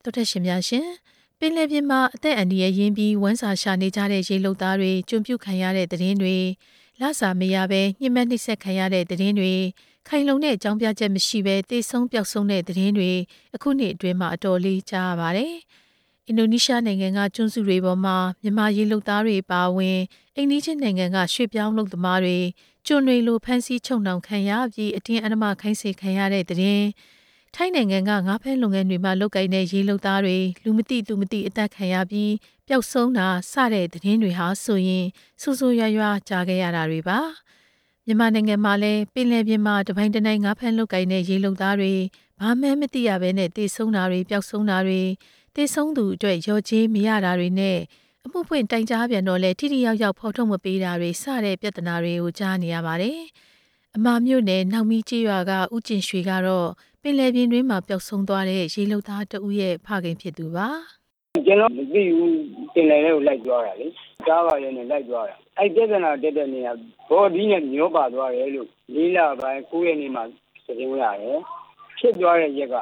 တော်တက်ရှင်များရှင်ပင်လယ်ပြင်မှာအသက်အန္တရာယ်ရင်းပြီးဝမ်းစာရှာနေကြတဲ့ရေလုပ်သားတွေကျွံပြုတ်ခံရတဲ့သတင်းတွေလစာမရဘဲညှဉ်းပန်းနှိပ်စက်ခံရတဲ့သတင်းတွေခိုင်လုံတဲ့အကြောင်းပြချက်မရှိဘဲတေဆုံးပျောက်ဆုံးတဲ့သတင်းတွေအခုနှစ်အတွင်းမှာအတော်လေးကြားရပါတယ်။အင်ဒိုနီးရှားနိုင်ငံကကျွန်းစုတွေပေါ်မှာမြန်မာရေလုပ်သားတွေပါဝင်အိန္ဒိယနိုင်ငံကရွှေ့ပြောင်းလုပ်သမားတွေကျွန်းတွေလိုဖမ်းဆီးချုပ်နှောင်ခံရပြီးအတင်းအဓမ္မခိုင်းစေခံရတဲ့သတင်းထိုင်းနိုင်ငံကငါးဖမ်းလုပ်ငန်းတွေမှာလုပ်ကိုင်တဲ့ရေလုပ်သားတွေလူမသိသူမသိအသက်ခံရပြီးပျောက်ဆုံးတာစတဲ့သတင်းတွေဟာဆိုရင်ဆိုးဆိုးရွားရွားကြားခဲ့ရတာတွေပါမြန်မာနိုင်ငံမှာလည်းပင်လယ်ပြင်မှာတပိုင်းတနိုင်ငါးဖမ်းလုပ်ကိုင်တဲ့ရေလုပ်သားတွေဘာမှမသိရဘဲနဲ့တေဆုံးတာတွေပျောက်ဆုံးတာတွေတေဆုံးသူအတွက်ရော်ကြေးမရတာတွေနဲ့အမှုဖွင့်တိုင်ကြားပြန်တော့လဲထိထိရောက်ရောက်ဖော်ထုတ်မပေးတာတွေစတဲ့ပြဿနာတွေကိုကြားနေရပါတယ်အမာမြို့နယ်နောက်မီကျေးရွာကဦးကျင်ရွှေကတော့ပင်လယ်ပြင်တွင်းမှာပျောက်ဆုံးသွားတဲ့ရေလုပ်သားတဦးရဲ့ဖခင်ဖြစ်သူပါကျွန်တော်မသိဘူးပင်လယ်ထဲကိုလိုက်သွားတာလေကားပါရဲနဲ့လိုက်သွားတာအဲ့ပြဿနာတက်တဲ့နေရာဘော်ဒီနဲ့မျောပါသွားတယ်လို့၄လပိုင်း9ရက်နေ့မှာသတင်းရတယ်ဖြစ်သွားတဲ့ရက်က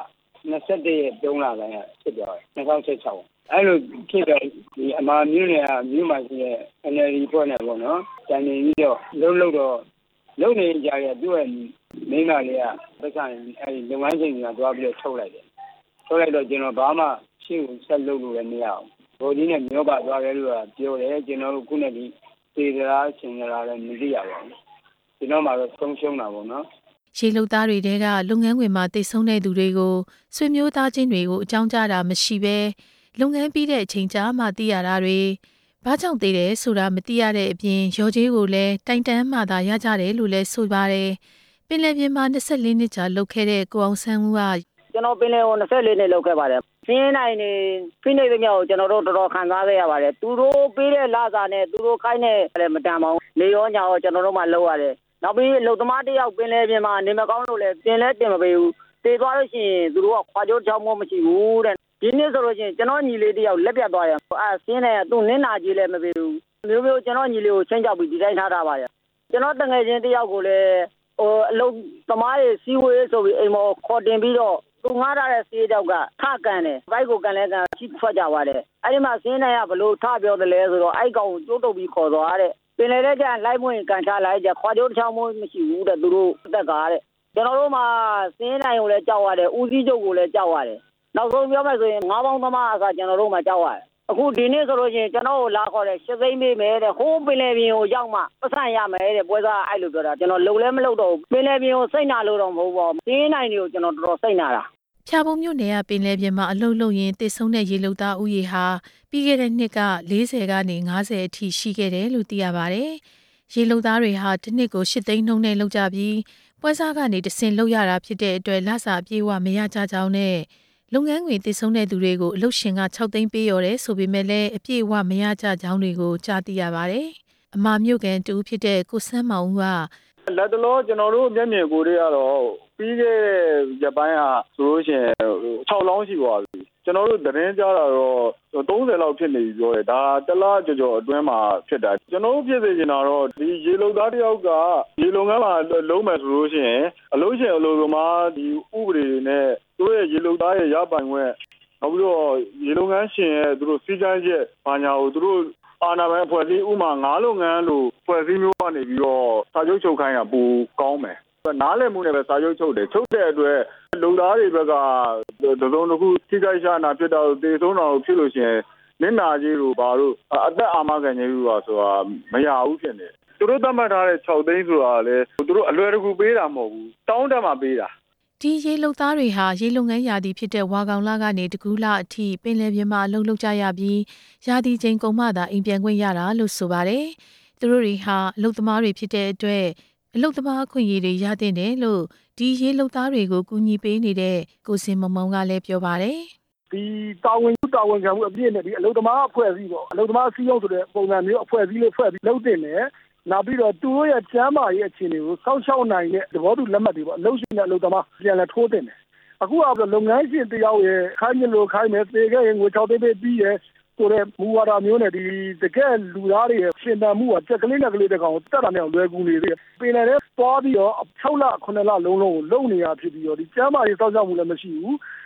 21ရက်3လပိုင်းဖြစ်သွားတယ်2016အဲ့လိုဖြစ်တော့ဒီအမာမြို့နယ်ကမြို့မှာရှိတဲ့ NLD ဖွဲ့နဲ့ပေါ့နော်တိုင်နေပြီးတော့လုံးတော့လုံနေကြရသူ့ရဲ့မိန်းမလေးကပတ်စံအဲဒီလုပ်ငန်းချိန်ကသွားပြီးတော့ထုတ်လိုက်တယ်ထုတ်လိုက်တော့ကျွန်တော်ဘာမှရှင်းကိုဆက်လုပ်လို့လည်းမရအောင်ဘော်ဒီနဲ့မျောပါသွားတယ်လို့ပြောတယ်ကျွန်တော်တို့ခုနဲ့ဒီသေသလားရှင်သလားလည်းမသိရပါဘူးကျွန်တော်မှတော့ဆုံးရှုံးတာပေါ့နော်ရေလုပ်သားတွေတဲကလုပ်ငန်းခွင်မှာတိတ်ဆုံးတဲ့သူတွေကိုဆွေမျိုးသားချင်းတွေကိုအကြောင်းကြားတာမရှိဘဲလုပ်ငန်းပြီးတဲ့အချိန်ကြာမှသိရတာတွေဘာကြောင့်သေးတယ်ဆိုတာမသိရတဲ့အပြင်ရော်ကြေးကိုလည်းတိုင်တန်းမှသာရကြတယ်လို့လည်းဆိုပါတယ်ပင်လယ်ပြင်မှာ24နှစ်ကြာလုပ်ခဲ့တဲ့ကိုအောင်ဆန်းဦးကကျွန်တော်ပင်လယ်ကို24နှစ်လုပ်ခဲ့ပါတယ်စင်းနိုင်နေဖိနေသမျှကိုကျွန်တော်တို့တော်တော်ခံစားခဲ့ရပါတယ်သူတို့ပေးတဲ့လစာနဲ့သူတို့ခိုင်းတဲ့လည်းမတန်ပါဘူးနေရောညာရောကျွန်တော်တို့မှလုပ်ရတယ်နောက်ပြီးလုံသမားတယောက်ပင်လယ်ပြင်မှာနေမကောင်းလို့လည်းပြင်လဲတင်မပေးဘူးတေသွားလို့ရှိရင်သူတို့ကခွာကြိုးချောင်းမမရှိဘူးတဲ့ဒီနေ့ဆိုလို့ရှိရင်ကျွန်တော်ညီလေးတယောက်လက်ပြတ်သွားတယ်စင်းနေသူနင်းနာကြီးလည်းမပေးဘူးမျိုးကျွန်တော်ညီလေးကိုချင်းကြောက်ပြီးဒီတိုင်းထားတာပါကျွန်တော်တငယ်ချင်းတယောက်ကိုလည်းအလုပ်သမားတွေစီဝေးဆိုပြီးအိမ်မော်ခေါ်တင်ပြီးတော့သူငားထားတဲ့စီးတောက်ကထကန်တယ်ဘိုက်ကိုကန်လဲကန်ချိထွက်ကြပါတယ်အဲ့ဒီမှာစင်းနိုင်ကဘလို့ထပြောတယ်လဲဆိုတော့အဲ့ကောင်ကိုကျိုးတုပ်ပြီးခေါ်သွားတဲ့ပင်လေတဲ့ကျလိုက်မွင့်ကန်ချလိုက်ကြခွာကြိုးတစ်ချောင်းမရှိဘူးတဲ့သူတို့တက်ကားတဲ့ကျွန်တော်တို့မှာစင်းနိုင်ကိုလည်းကြောက်ရတယ်ဦးစီးချုပ်ကိုလည်းကြောက်ရတယ်နောက်ဆုံးပြောမယ်ဆိုရင်ငါးပေါင်းသမားအစားကျွန်တော်တို့မှာကြောက်ရတယ်အခုဒီနေ့ဆိုလို့ရှိရင်ကျွန်တော်ကိုလာခေါ်တယ်8သိန်းပေးမယ်တဲ့ဟိုးပင်လေပြင်ကိုရောက်မှပတ်စံရမယ်တဲ့ပွဲစားအဲ့လိုပြောတာကျွန်တော်လုံလဲမလုံတော့ဘူးပင်လေပြင်ကိုစိတ်နာလို့တော့မဟုတ်ပါဘူးစင်းနိုင်တွေကိုကျွန်တော်တော်တော်စိတ်နာတာဖြာပုံမြို့နယ်ကပင်လယ်ပြင်မှာအလုတ်လုတ်ရင်တည်ဆုံးတဲ့ရေလုပ်သားဥယေဟာပြီးခဲ့တဲ့နှစ်က40ကနေ50အထိရှိခဲ့တယ်လို့သိရပါတယ်။ရေလုပ်သားတွေဟာတစ်နှစ်ကို8သိန်းနှုန်းနဲ့လုပ်ကြပြီးပွဲစားကနေတဆင့်လုပ်ရတာဖြစ်တဲ့အတွက်လစာအပြည့်အဝမရကြကြောင်းနဲ့လုပ်ငန်းခွင်တည်ဆုံးတဲ့သူတွေကိုအလုပ်ရှင်က6သိန်းပေးရတယ်ဆိုပေမဲ့လည်းအပြည့်အဝမရကြကြောင်းတွေကိုကြားသိရပါတယ်။အမာမြို့ကန်တူဖြစ်တဲ့ကိုစန်းမောင်ဦးကလက်တလောကျွန်တော်တို့မျက်မြင်ကိုတွေကတော့ပြီးခဲ့တဲ့ရက်ပိုင်းကဆိုလို့ရှိရင်6လောင်းရှိပါပြီကျွန်တော်တို့သတင်းကြားတာတော့30လောက်ဖြစ်နေပြီပြောတယ်ဒါတလားကြော်အတွင်းမှာဖြစ်တာကျွန်တော်တို့ဖြစ်စေချင်တာတော့ဒီရေလုံသားတယောက်ကရေလုံငန်းမှာလုံးမယ်ဆိုလို့ရှိရင်အလို့ရှင်အလို့သမားဒီဥပဒေနဲ့သူတို့ရဲ့ရေလုံသားရဲ့ရပိုင်ခွင့်နောက်ပြီးတော့ရေလုံငန်းရှင်ရဲ့သူတို့စီကံချက်ဘာညာကိုသူတို့အာဏာပိုင်အဖွဲ့အစည်းဥမာငါးလုပ်ငန်းလို့ဖွဲ့စည်းမျိုးကနေပြီးတော့စာချုပ်ချုပ်ခိုင်းတာပိုကောင်းမယ်နားလည်မှုနဲ့ပဲစာချုပ်ချုပ်တယ်ချုပ်တဲ့အတွက်လုံသားတွေဘက်ကဒဇုံတစ်ခုထိခိုက်ရှာနာဖြစ်တော့တေဆုံးတော်ဖြစ်လို့ရှိရင်နင့်နာကြီးတို့ဘာလို့အသက်အာမခံခြင်းလို့ဆိုတာမရဘူးဖြစ်နေသူတို့သတ်မှတ်ထားတဲ့6သိန်းဆိုတာလေသူတို့အလွယ်တကူပေးတာမဟုတ်ဘူးတောင်းတမှပေးတာဒီရေလုပ်သားတွေဟာရေလုပ်ငန်းရာသီဖြစ်တဲ့ဝါကောင်လကနေတကူးလအထိပင်လယ်ပြင်မှာအလုပ်လုပ်ကြရပြီးရာသီချိန်ကုန်မှသာအိမ်ပြန်ခွင့်ရတာလို့ဆိုပါတယ်။သူတို့တွေဟာအလုပ်သမားတွေဖြစ်တဲ့အတွက်အလုပ်သမားအခွင့်အရေးတွေရတဲ့တယ်လို့ဒီရေလုပ်သားတွေကိုကူညီပေးနေတဲ့ကိုစင်မုံမောင်ကလည်းပြောပါတယ်။ဒီတာဝန်ခံမှုအပြည့်နဲ့ဒီအလုပ်သမားအဖွဲ့အစည်းပေါ့အလုပ်သမားအစည်းအရုံးဆိုတဲ့ပုံစံမျိုးအဖွဲ့အစည်းလေးဖွဲ့ပြီးလုပ်တင်တယ်နောက်ပြီးတော့သူတို့ရဲ့ကျန်းမာရေးအခြေအနေကိုစောင့်ရှောက်နိုင်တဲ့သဘောတူလက်မှတ်တွေပေါ့အလုပ်ရှင်နဲ့အလုပ်သမားပြန်လည်ထိုးတင်တယ်အခုကတော့လုပ်ငန်းရှင်တယောက်ရဲ့ခိုင်းလို့ခိုင်းမယ်သေခဲ့ရင်ငွေ6သိန်းပေးပြီးရဆိုတဲ့မူဝါဒမျိုးနဲ့ဒီတကယ်လူသားတွေရဲ့ရှင်သန်မှုကကြက်ကလေးနဲ့ကလေးတကောင်တက်တာနဲ့လွယ်ကူနေသေးတယ်ပင်လယ်ထဲသွားပြီးတော့6လ9လလုံးလုံးကိုလုံနေရဖြစ်ပြီးတော့ဒီကျန်းမာရေးစောင့်ရှောက်မှုလည်းမရှိဘူး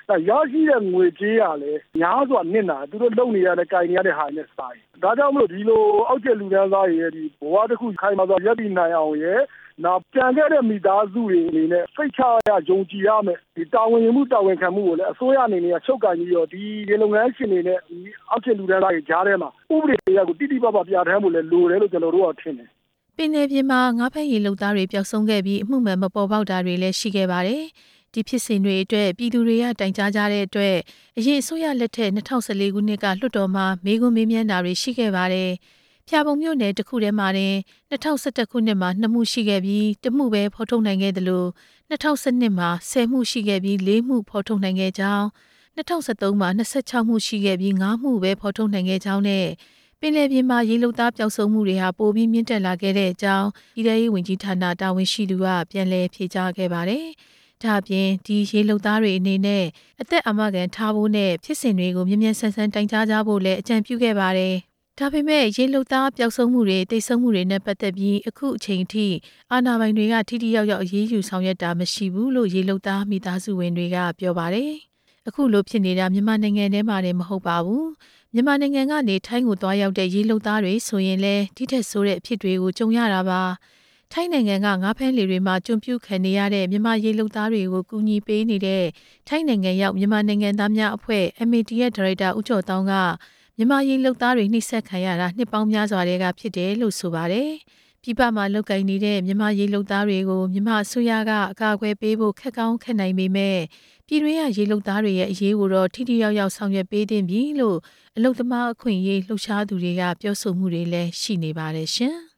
ရရှိတဲ့ငွေကြေးကလည်းများစွာနစ်နာသူတို့လုံနေရတဲ့၊ကိုင်နေရတဲ့ဟာနဲ့စာရင်ဒါကြောင့်မလို့ဒီလိုအောက်ကျလူတန်းစားရဲ့ဒီဘဝတစ်ခုခိုင်မာစွာရပ်တည်နိုင်အောင်ရဲ့နောက်ပြန်ခဲ့တဲ့မိသားစုတွေအနေနဲ့စိတ်ချရယုံကြည်ရမယ်ဒီတာဝန်ယူမှုတာဝန်ခံမှုကိုလည်းအစိုးရအနေနဲ့ချုပ်ကိုင်ပြီးတော့ဒီလုပ်ငန်းရှင်တွေနဲ့ဒီအောက်ကျလူတန်းစားတွေကြားထဲမှာဥပဒေတရားကိုတိတိပပပြဋ္ဌာန်းဖို့လည်းလိုတယ်လို့ကျွန်တော်တို့ကထင်တယ်ပင်လယ်ပြင်မှာငါးဖမ်းရေလုပ်သားတွေပျောက်ဆုံးခဲ့ပြီးအမှုမှန်မပေါ်ပေါက်တာတွေလည်းရှိခဲ့ပါတယ်။ဒီဖြစ်စဉ်တွေအတွက်ပြည်သူတွေကတိုင်ကြားကြတဲ့အတွက်အရင်အစိုးရလက်ထက်2014ခုနှစ်ကလွှတ်တော်မှာမေးခွန်းမေးမြန်းတာတွေရှိခဲ့ပါတယ်။ဖျာပုံမြို့နယ်တစ်ခုထဲမှာတင်2011ခုနှစ်မှာ2မှုရှိခဲ့ပြီး1မှုပဲဖော်ထုတ်နိုင်ခဲ့တယ်လို့2012မှာ10မှုရှိခဲ့ပြီး4မှုဖော်ထုတ်နိုင်ခဲ့ကြောင်း2013မှာ26မှုရှိခဲ့ပြီး5မှုပဲဖော်ထုတ်နိုင်ခဲ့ကြောင်းနဲ့ပင်လယ်ပြင်မှာရေလုံသားပျောက်ဆုံးမှုတွေဟာပိုပြီးမြင့်တက်လာခဲ့တဲ့အကြောင်းပြည်ထောင်စုဝန်ကြီးဌာနတာဝန်ရှိသူကပြန်လည်ဖြေကြားခဲ့ပါတယ်။ဒါ့အပြင်ဒီရေလုံသားတွေအနေနဲ့အသက်အာမခံထားဖို့နဲ့ဖြစ်စဉ်တွေကိုမြ мян ဆန်းဆန်းတိုင်ကြားကြဖို့လည်းအကြံပြုခဲ့ပါတယ်။ဒါပေမဲ့ရေလုံသားပျောက်ဆုံးမှုတွေတိတ်ဆုံးမှုတွေနဲ့ပတ်သက်ပြီးအခုအချိန်ထိအာဏာပိုင်တွေကထိထိရောက်ရောက်အရေးယူဆောင်ရွက်တာမရှိဘူးလို့ရေလုံသားမိသားစုဝင်တွေကပြောပါတယ်။အခုလိုဖြစ်နေတာမြန်မာနိုင်ငံထဲမှာလည်းမဟုတ်ပါဘူး။မြန်မာနိုင်ငံကနေထိုင်းကိုသွားရောက်တဲ့ရေလုံသားတွေဆိုရင်လည်းဒီထက်ဆိုတဲ့အဖြစ်တွေကိုကြုံရတာပါထိုင်းနိုင်ငံကငါးဖမ်းလှေတွေမှာကျွံပြုခံနေရတဲ့မြန်မာရေလုံသားတွေကိုကူညီပေးနေတဲ့ထိုင်းနိုင်ငံရောက်မြန်မာနိုင်ငံသားများအဖွဲ့ MAT ရဲ့ဒါရိုက်တာဦးကျော်တောင်းကမြန်မာရေလုံသားတွေနှိပ်စက်ခံရတာနှစ်ပေါင်းများစွာတည်းကဖြစ်တယ်လို့ဆိုပါတယ်ပြည်ပမှာလုပ်ကိုင်နေတဲ့မြန်မာရေလုံသားတွေကိုမြန်မာအစိုးရကအကာအကွယ်ပေးဖို့ခက်ကောင်းခက်နိုင်ပေမဲ့ပြည်တွင်းကရေလုံသားတွေရဲ့အရေးကိုတော့ထိထိရောက်ရောက်ဆောင်ရွက်ပေးသင့်ပြီလို့အလုပ်သမားအခွင့်အရေးလှုပ်ရှားသူတွေကပြောဆိုမှုတွေလည်းရှိနေပါတယ်ရှင်